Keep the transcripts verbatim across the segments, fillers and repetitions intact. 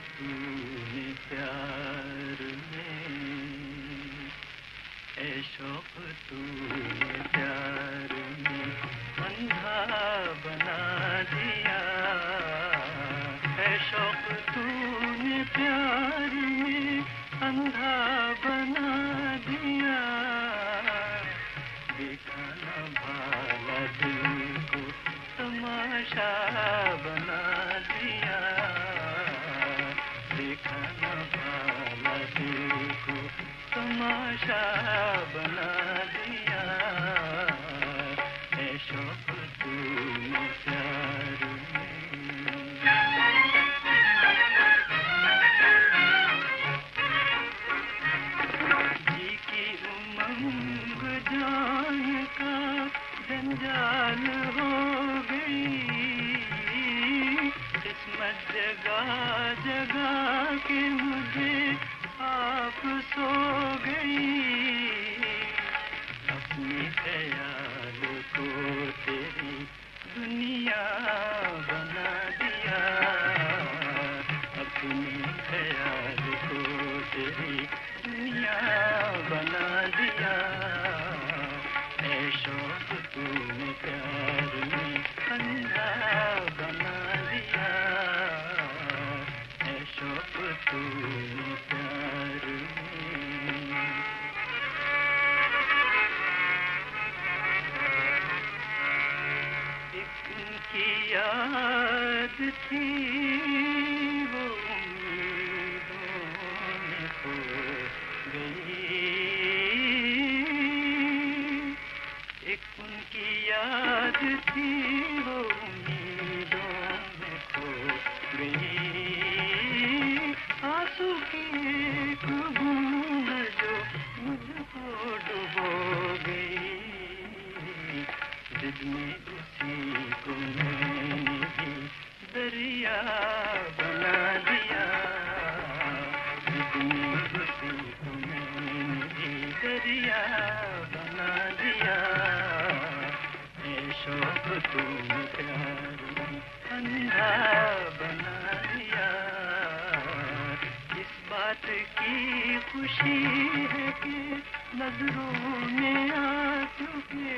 तूने प्यार में, ऐ शौक तूने प्यार में अंधा बना दिया। ऐ शौक तूने प्यार में अंधा बना दिया। देखा न भाला दिल को तमाशा बना दिया। देखा न भाला दिल को तमाशा बना दिया। ऐ शौक तूने प्यार में। जी की उमंग जान का जंजाल हो गई। किस्मत जगा जगा के मुझे आप सो गई। अपने ख्याल को तेरी दुनिया बना दिया। अपने ख्याल को तेरी दुनिया बना दिया। ऐ शौक तूने प्यार में अंधा बना दिया। ऐ शौक तूने प्यार में। एक उनकी याद थी वो उम्मीदों में खो गई। एक उनकी याद थी वो उम्मीदों में खो गई। आंसू की एक बूंद जो मुझको डुबो गई। जिद में उसी को मैंने भी दरिया बना दिया। जिद में उसी को मैंने भी दरिया बना दिया। ऐ शौक तूने प्यार में अंधा बना दिया। इस बात की खुशी है कि नजरों में आ चुके।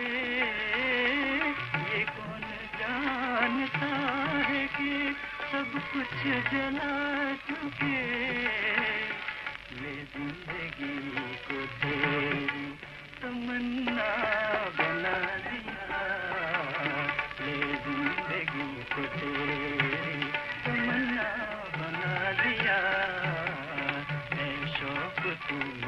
ये कौन जानता है कि सब कुछ जला चुके। ले जिंदगी को तेरी तमन्ना बना दिया। ले जिंदगी को तेरी तमन्ना बना दिया। ऐ शौक तूने